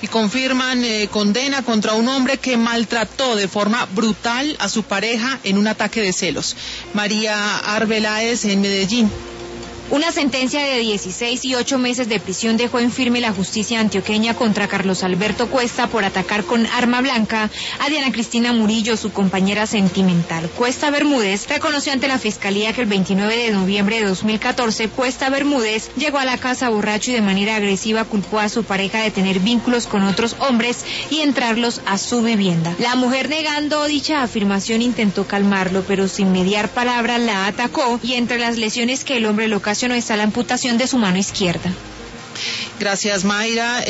Y confirman condena contra un hombre que maltrató de forma brutal a su pareja en un ataque de celos. María Arbeláez en Medellín. Una sentencia de 16 y 8 meses de prisión dejó en firme la justicia antioqueña contra Carlos Alberto Cuesta por atacar con arma blanca a Diana Cristina Murillo, su compañera sentimental. Cuesta Bermúdez reconoció ante la Fiscalía que el 29 de noviembre de 2014, Cuesta Bermúdez llegó a la casa borracho y de manera agresiva culpó a su pareja de tener vínculos con otros hombres y entrarlos a su vivienda. La mujer, negando dicha afirmación, intentó calmarlo, pero sin mediar palabra la atacó y entre las lesiones que el hombre le ocasionó está la amputación de su mano izquierda. Gracias, Mayra.